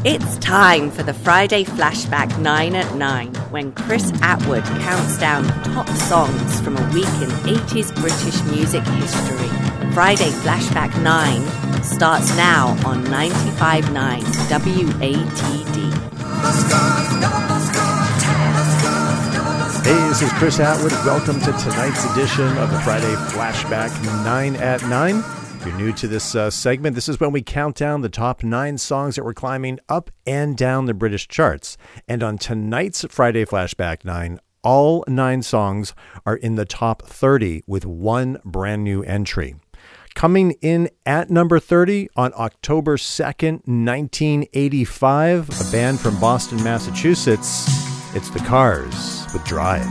It's time for the Friday Flashback 9 at 9, when Chris Atwood counts down top songs from a week in 80s British music history. Friday Flashback 9 starts now on 95.9 WATD. Hey, this is Chris Atwood. Welcome to tonight's edition of the Friday Flashback 9 at 9. If you're new to this segment, this is when we count down the top 9 songs that were climbing up and down the British charts. And on tonight's Friday Flashback 9, all 9 songs are in the top 30 with one brand new entry. Coming in at number 30 on October 2nd, 1985, a band from Boston, Massachusetts, it's The Cars with Drive.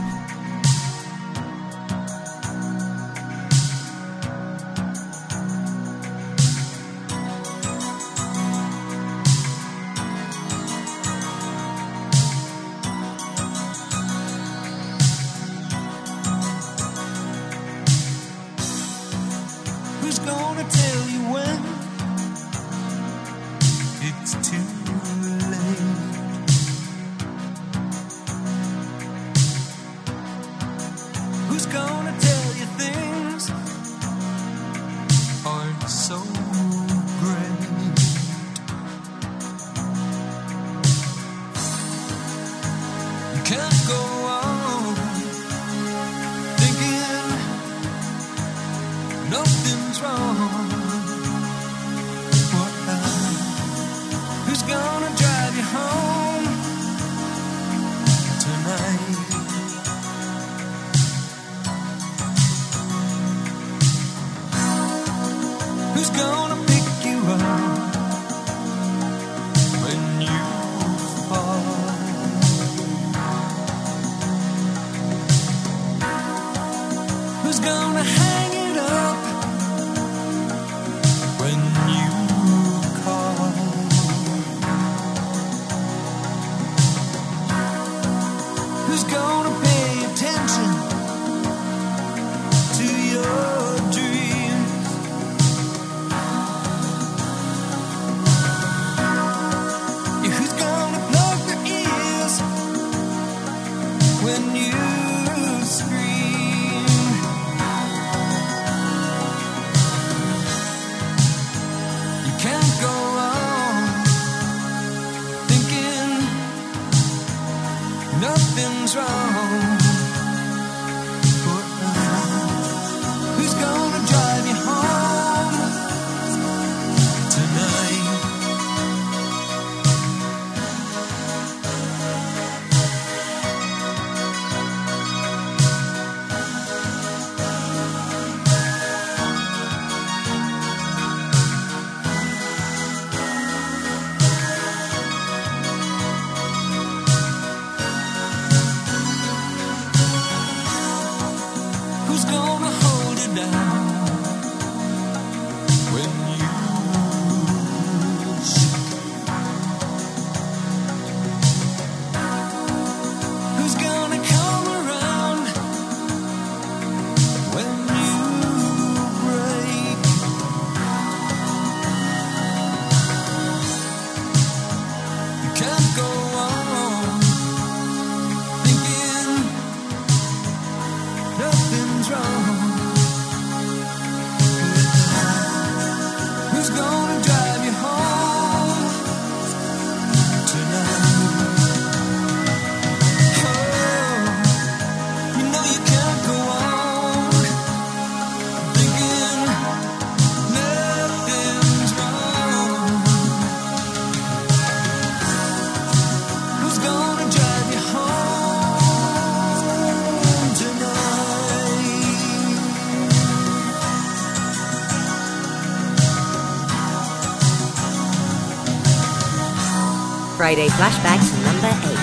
Friday Flashbacks number 8.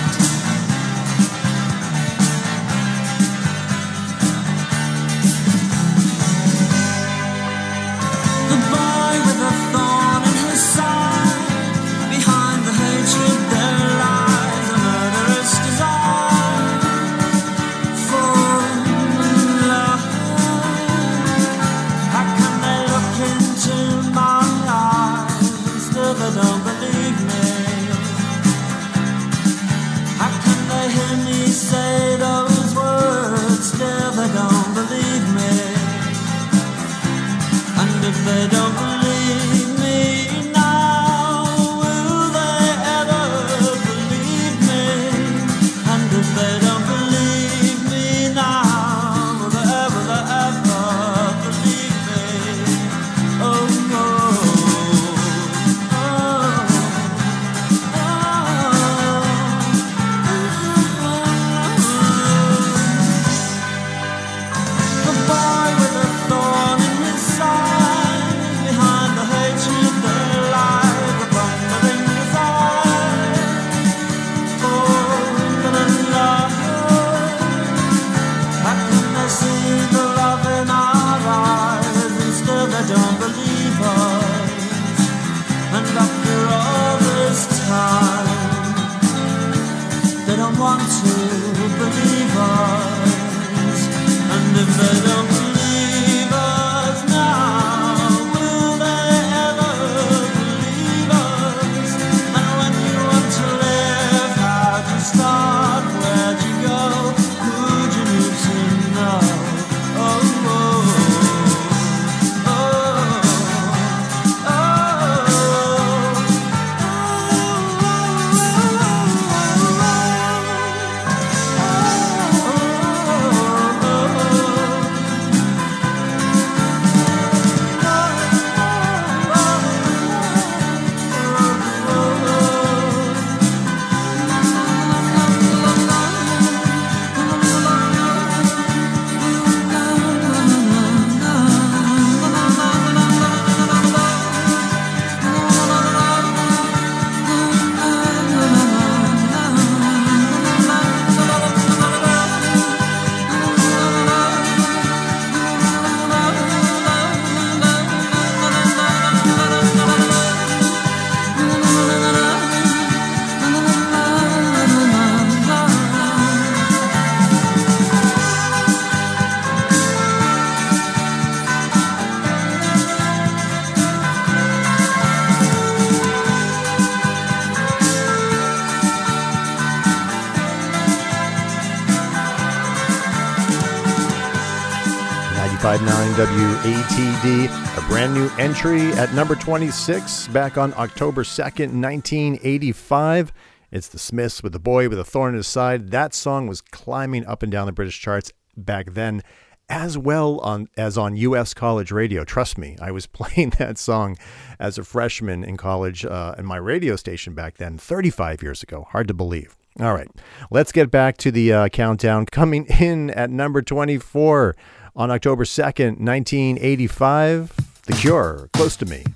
Don't believe me. WATD, a brand new entry at number 26 back on October 2nd, 1985. It's the Smiths with The Boy with a Thorn in His Side. That song was climbing up and down the British charts back then, as well as on U.S. college radio. Trust me, I was playing that song as a freshman in college in my radio station back then, 35 years ago. Hard to believe. All right, let's get back to the countdown. Coming in at number 24 on October 2nd, 1985, The Cure, Close to Me.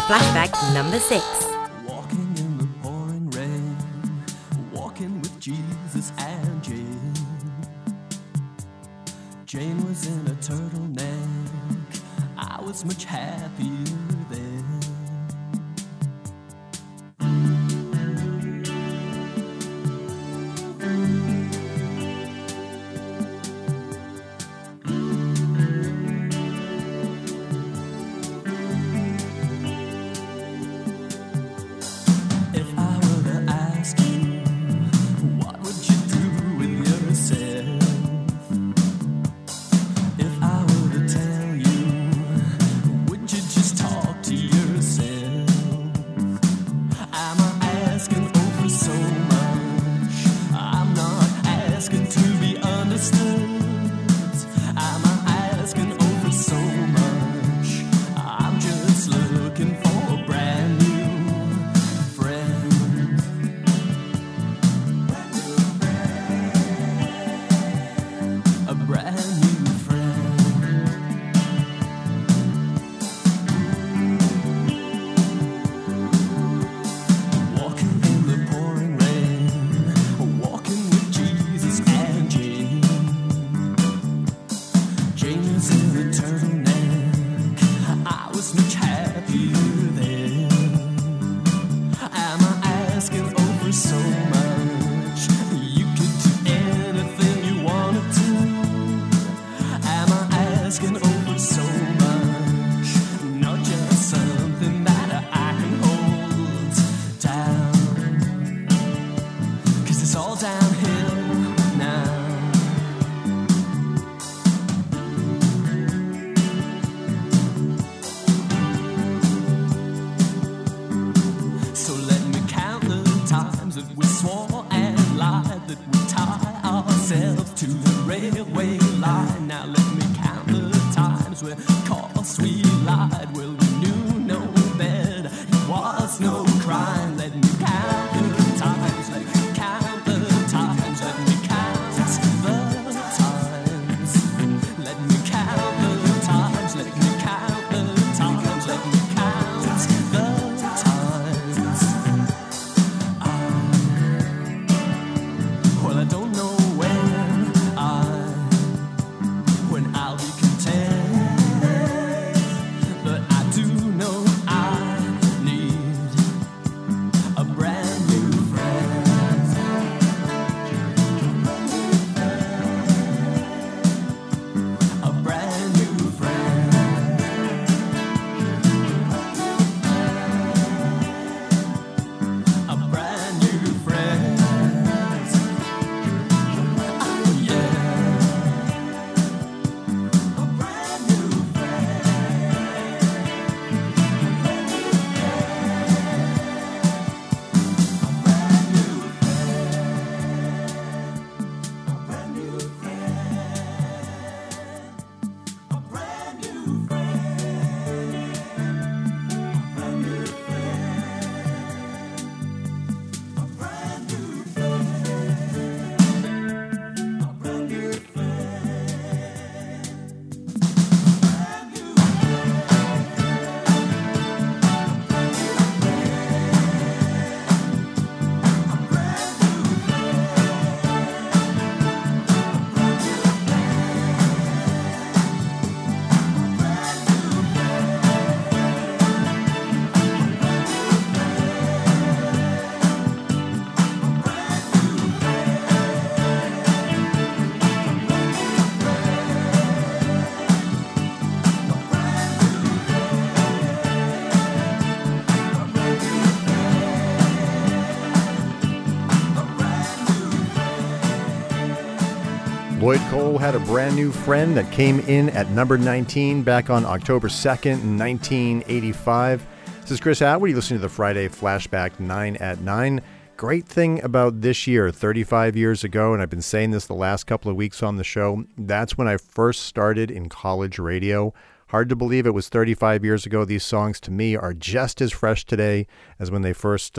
Flashback number 6. Walking in the pouring rain, walking with Jesus and Jane. Jane was in a turtleneck, I was much happier then. Lloyd Cole had a brand new friend that came in at number 19 back on October 2nd, 1985. This is Chris Atwood. You're listening to the Friday Flashback 9 at 9. Great thing about this year, 35 years ago, and I've been saying this the last couple of weeks on the show, that's when I first started in college radio. Hard to believe it was 35 years ago. These songs to me are just as fresh today as when I first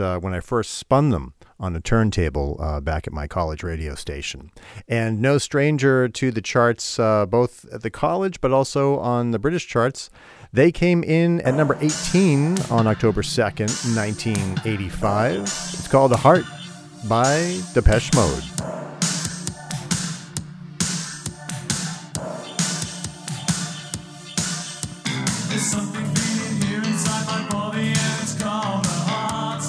spun them on a turntable back at my college radio station. And no stranger to the charts, both at the college but also on the British charts. They came in at number 18 on October 2nd, 1985. It's called "The Heart" by Depeche Mode. There's something beating here inside my body, and it's called a heart.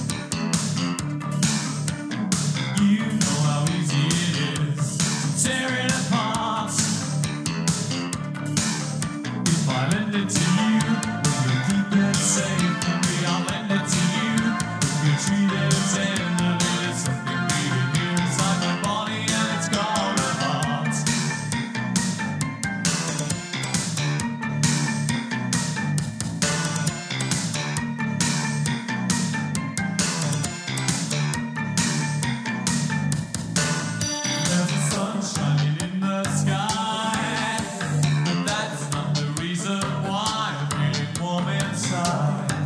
You know how easy it is to tear it apart. If I lend it to you, will you keep it safe for me? I'll lend it to you. If you treat it tenderly, there's something beating here inside my body, and it's called a heart. There's a sun shining in the sky, but that's not the reason why I'm feeling warm inside.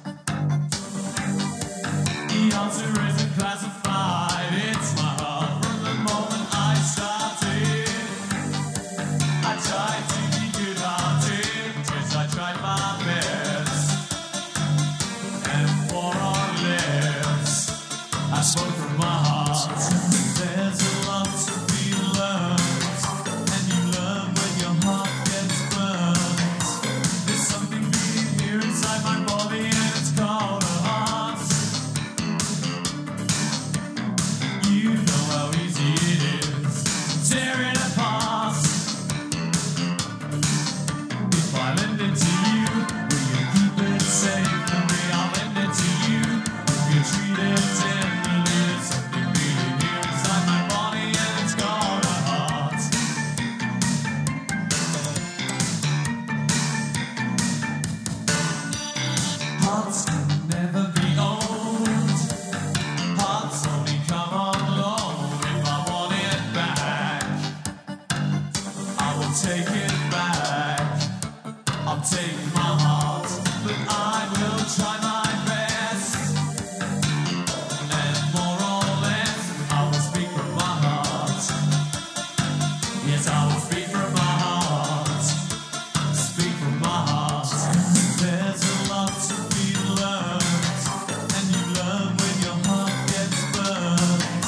The answer isn't classified, it's my heart from the moment I started. I tried to be good-hearted, yes, I tried my best, and more or less I spoke from my heart. There's a lot to be learned, and you learn when your heart gets burned. There's something beating here inside my body, and it's called a heart. You know how easy it is to tear it apart. If I lend it to you, will you keep it safe for me? I'll lend it to you. If you treat it tenderly, there's something beating here inside my body, and it's called a heart. Hearts can never be old. Hearts only come on loan. If I want it back, I will take it back. I'll take my heart, but I will try my best. And more or less, I will speak from my heart. Yes, I will speak from my heart. Speak from my heart. There's a lot to be learned, and you learn when your heart gets burned.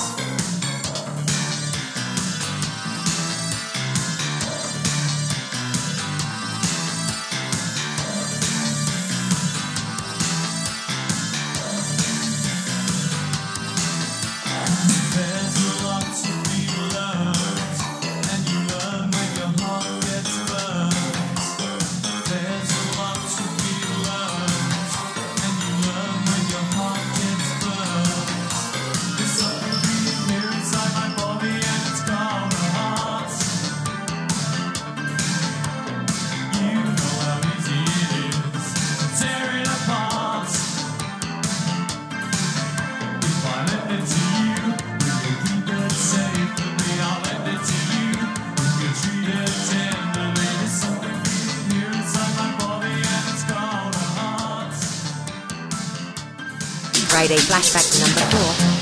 There's a lot to be learned, and you learn when your heart gets burned. There's a lot to be learned, and you learn when your heart gets burned. There's something beating here inside my body, and it's called a heart. You know how easy it is to tear it apart. If I lend it to you, will you keep it safe for me? I'll lend it to you. If you treat it tenderly, there's something beating here inside my body, and it's called a heart. Friday flashback number 4.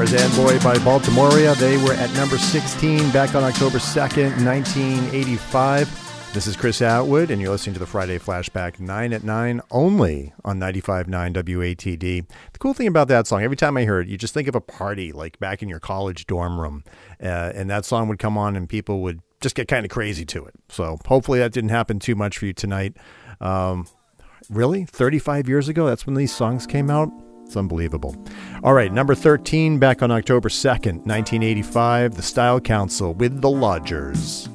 Tarzan Boy by Baltimoria. They were at number 16 back on October 2nd, 1985. This is Chris Atwood, and you're listening to the Friday Flashback 9 at 9 only on 95.9 WATD. The cool thing about that song, every time I hear it, you just think of a party like back in your college dorm room. And that song would come on and people would just get kind of crazy to it. So hopefully that didn't happen too much for you tonight. Really? 35 years ago? That's when these songs came out? It's unbelievable. All right, number 13, back on October 2nd, 1985, The Style Council with The Lodgers.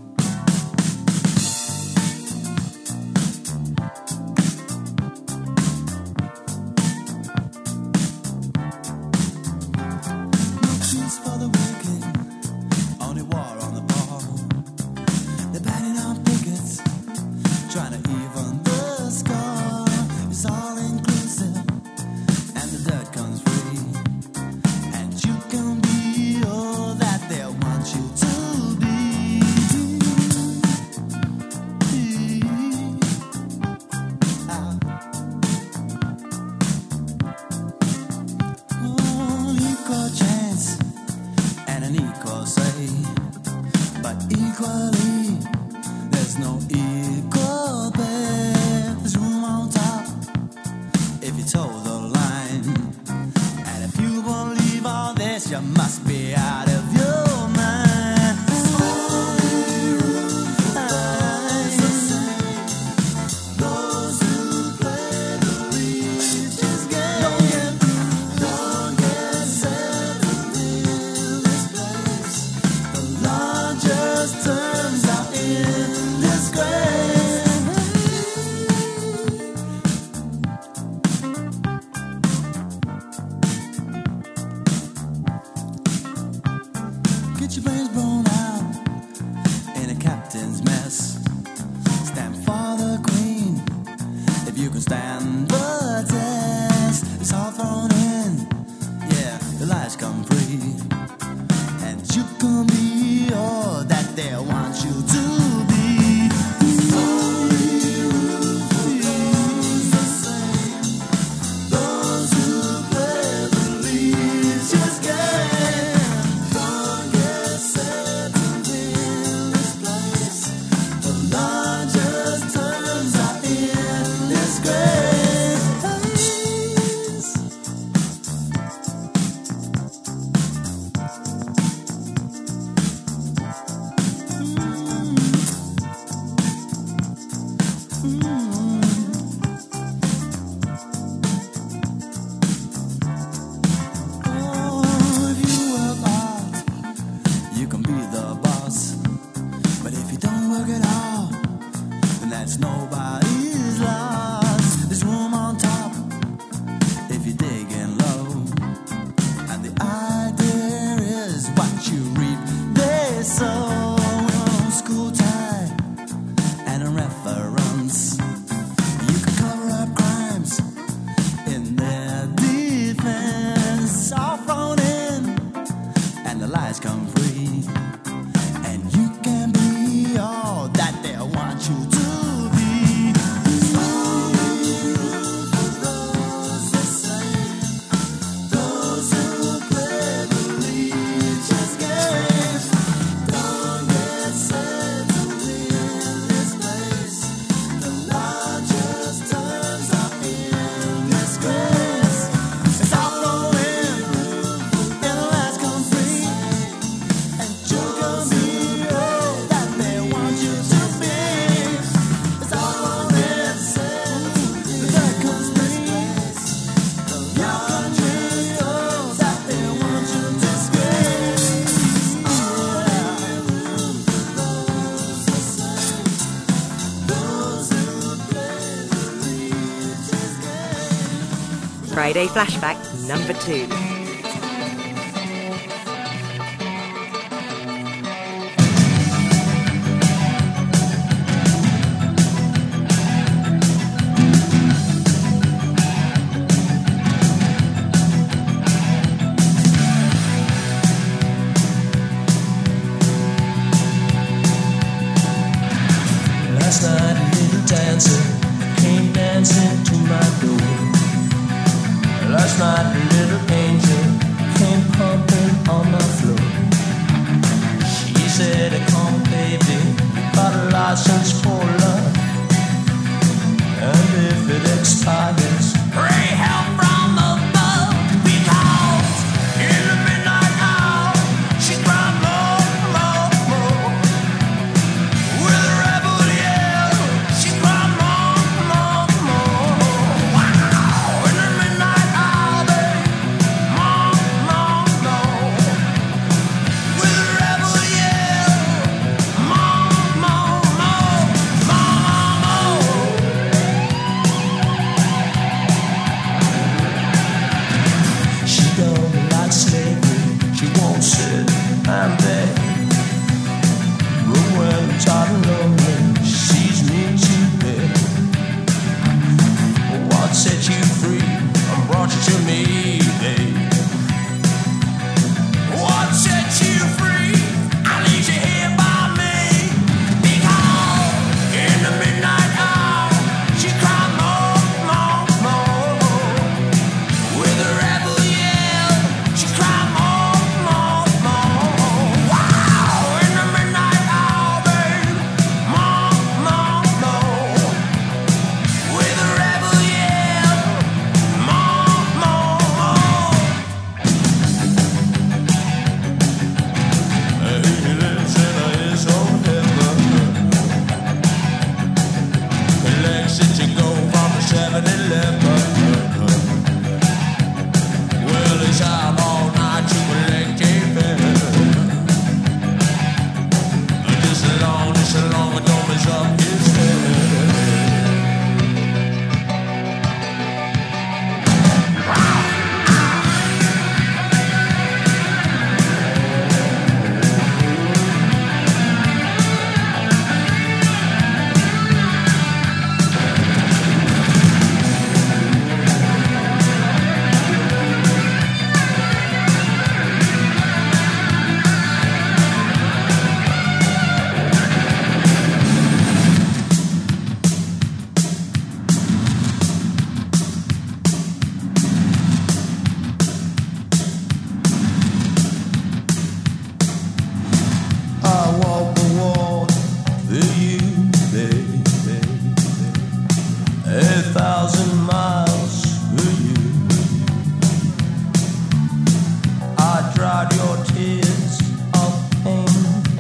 Friday Flashback number 2. Last night a little dancer came dancing to my door. Last night a little angel came pumping on the floor. She said, come baby, got a license for love. And if it expires, pray help from above. Because in the midnight hour, she cried more, more, more. With a rebel yell, she cried more, more, more. Wow! In the midnight hour, babe, more, more, more. With a rebel yell, more, more, more, more, more. She don't like slavery, she won't sit and beg. But when I'm tired and lonely, she sees me to bed. What set you free and brought you to me, babe? What set you free and leaves you here by me? Because in the midnight hour, she cried more, more, more. With a rebel yell, she cried more, more, more. Wow! In the midnight hour, babe, more, more, more. With a rebel yell, more, more, more. He lives in his own heaven. Legs that you go from 7-Eleven. Well, he's out all night to collect a pen. Just along, but don't mess up his head. I walk the wall for you, baby. 1,000 miles for you. I dried your tears of pain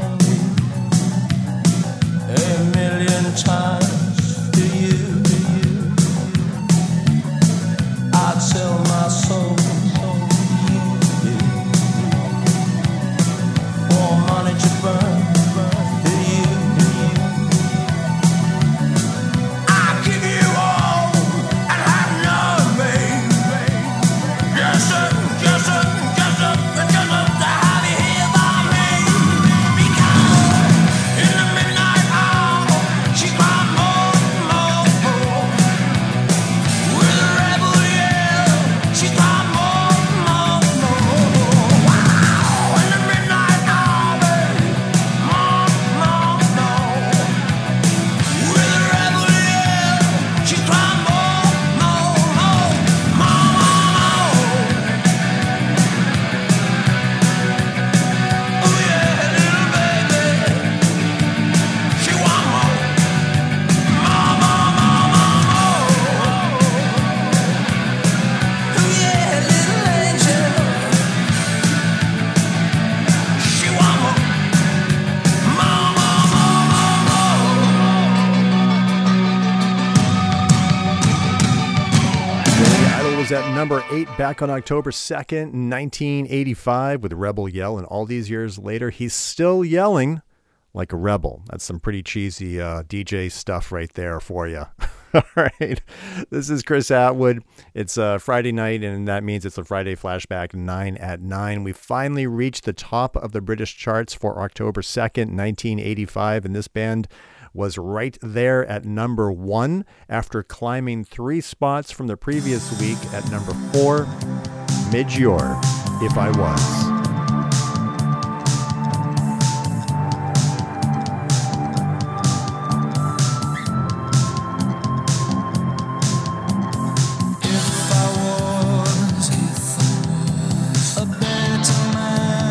1,000,000 times for you. I'd sell my soul for you, for money to burn for you. I give you all and have none, babe. Just to have you here by me. Because in the midnight hour, she cried more, more, more. With a rebel yell, she cried more, more, more. Wow! In the midnight hour, babe, more, more, more. With a rebel yell, she cried more, more, more, more, more. Oh yeah, little baby, she want more, more, more, more, more. Oh yeah, little angel, she want more, more, more, more, Billy Idol was at number 8 back on October 2nd, 1985 with Rebel Yell, and all these years later, he's still yelling like a rebel. That's some pretty cheesy DJ stuff right there for you. All right. This is Chris Atwood. It's Friday night, and that means it's a Friday Flashback 9 at 9. We finally reached the top of the British charts for October 2nd, 1985, and this band was right there at number 1 after climbing 3 spots from the previous week at number 4, Midge-Ure, If I Was. If I was a better man.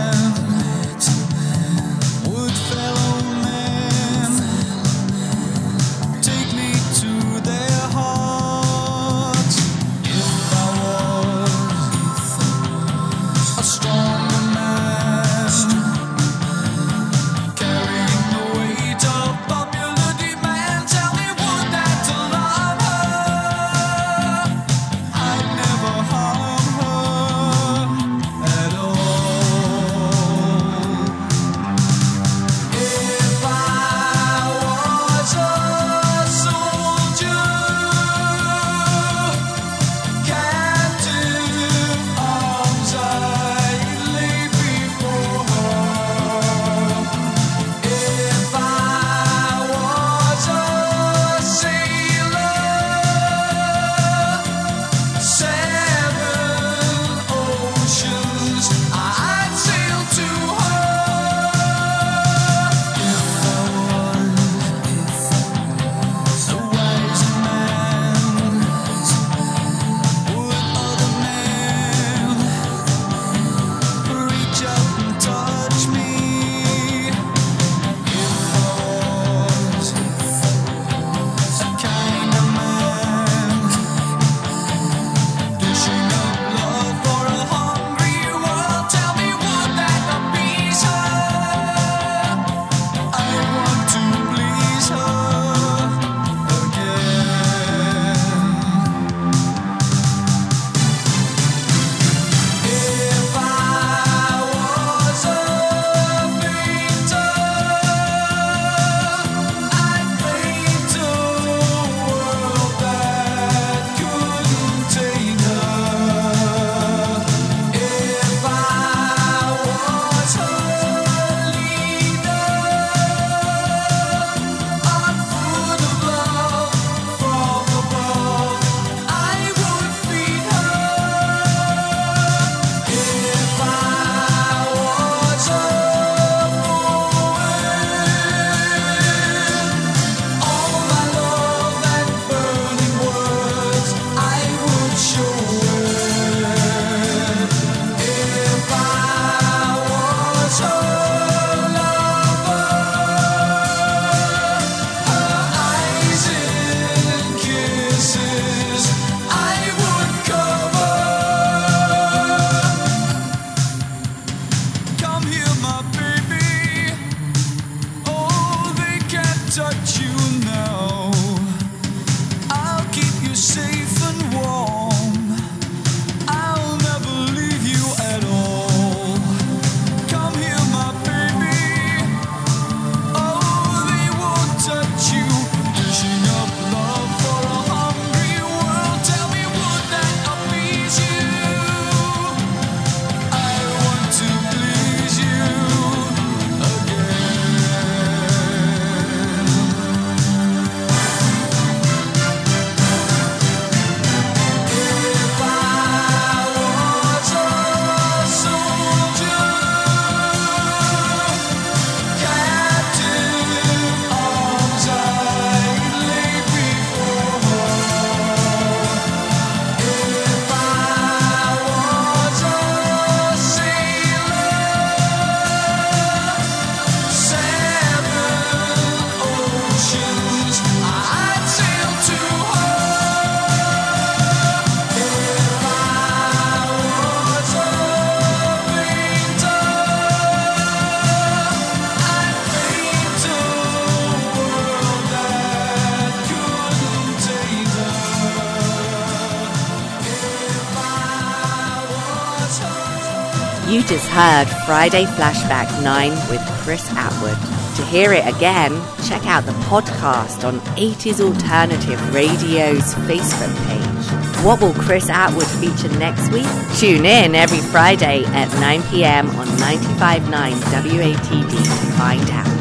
You just heard Friday Flashback 9 with Chris Atwood. To hear it again, check out the podcast on 80s Alternative Radio's Facebook page. What will Chris Atwood feature next week? Tune in every Friday at 9 p.m. on 95.9 WATD to find out.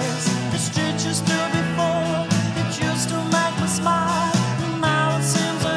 Still before, it used to make me smile. Now it seems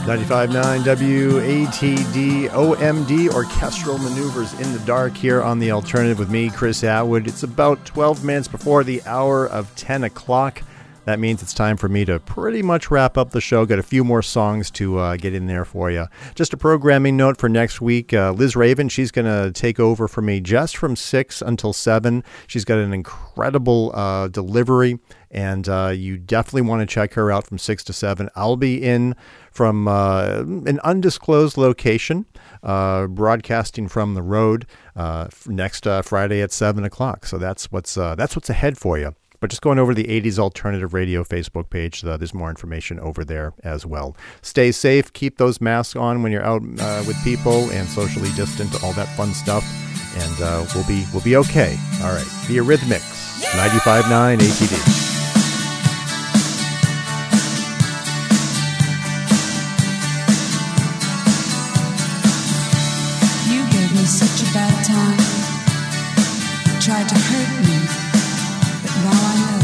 95.9 WATD OMD, Orchestral Maneuvers in the Dark here on The Alternative with me, Chris Atwood. It's about 12 minutes before the hour of 10 o'clock. That means it's time for me to pretty much wrap up the show. Got a few more songs to get in there for you. Just a programming note for next week. Liz Raven, she's going to take over for me just from 6 until 7. She's got an incredible delivery, and you definitely want to check her out from 6 to 7. I'll be in from an undisclosed location, broadcasting from the road next Friday at 7 o'clock. So that's what's ahead for you. But just going over the 80s Alternative Radio Facebook page, there's more information over there as well. Stay safe. Keep those masks on when you're out with people, and socially distant, all that fun stuff. And we'll be okay. All right. The Eurythmics, 95.9 ATD. Such a bad time. You tried to hurt me, but now I know.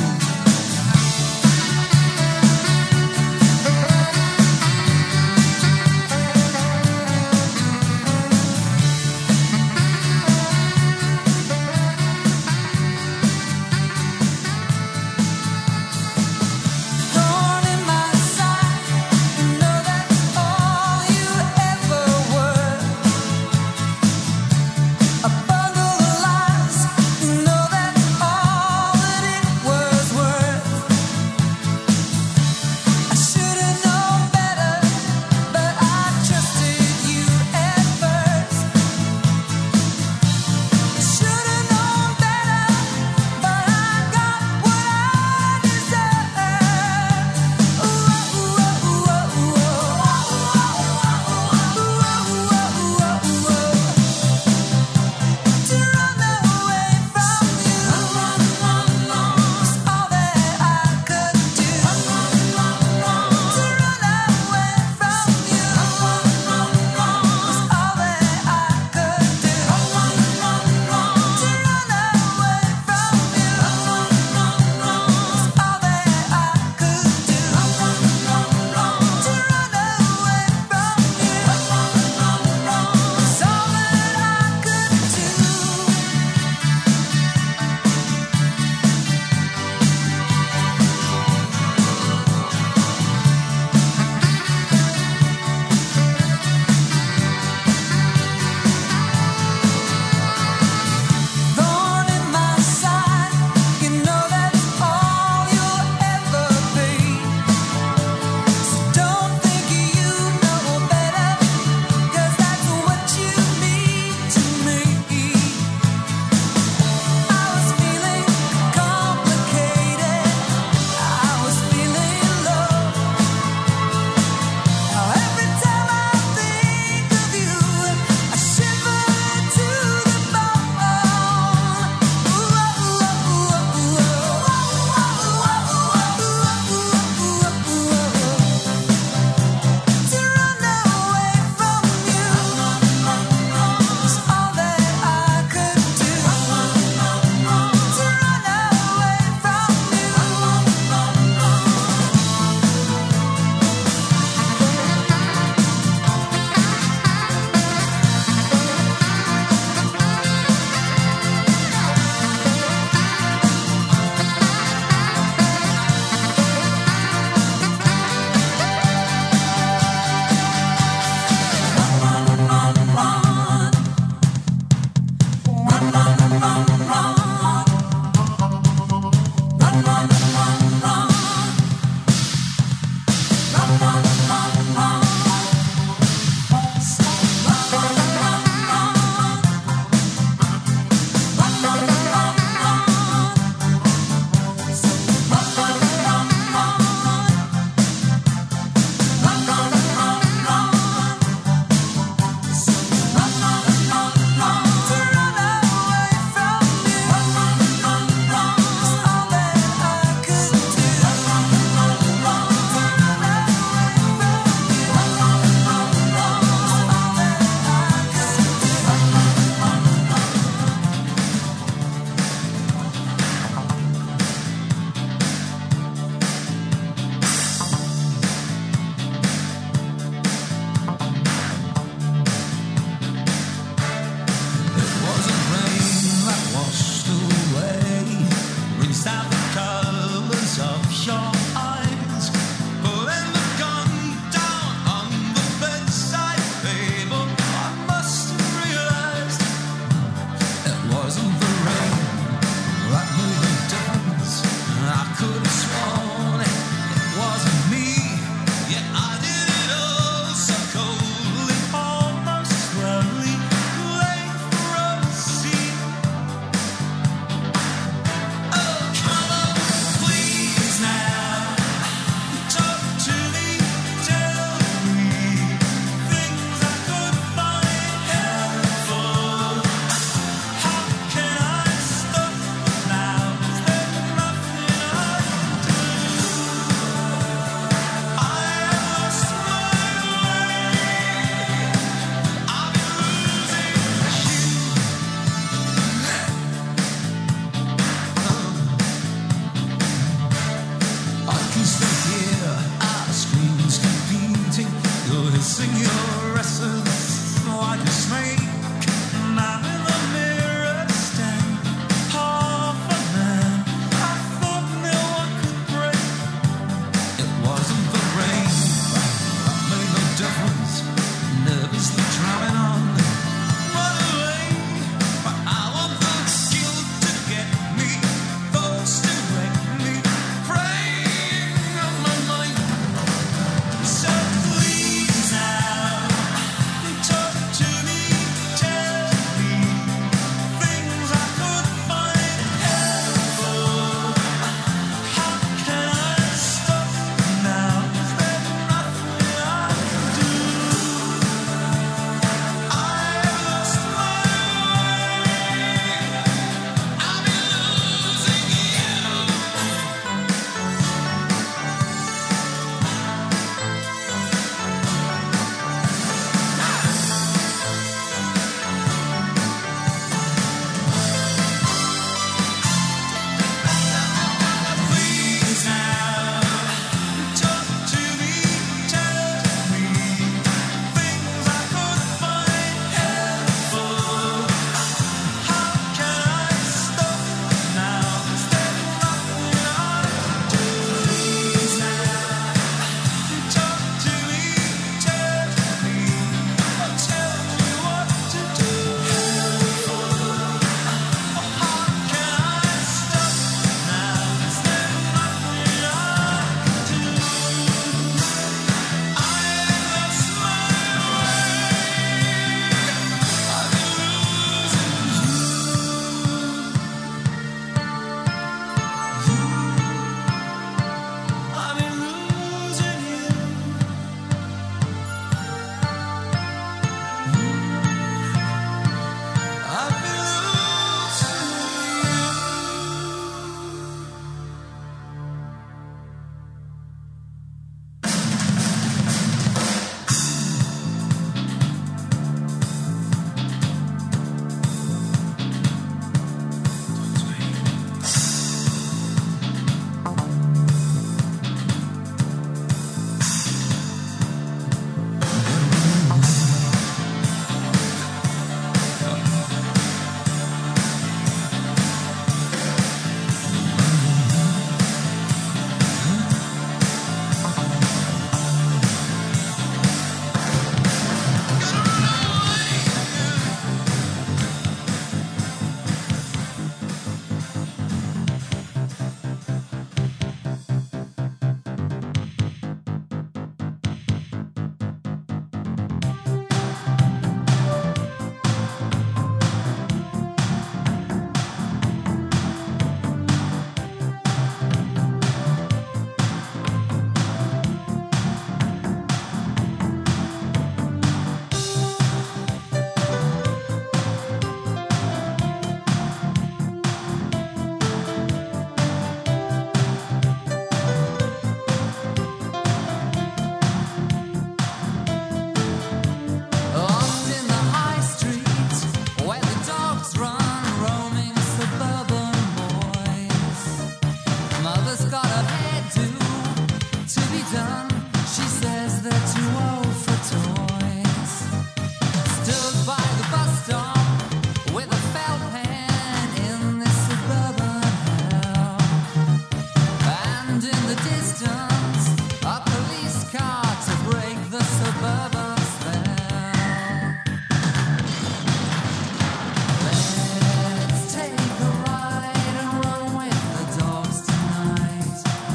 Let's take a ride and run with the dogs tonight.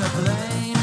to blame.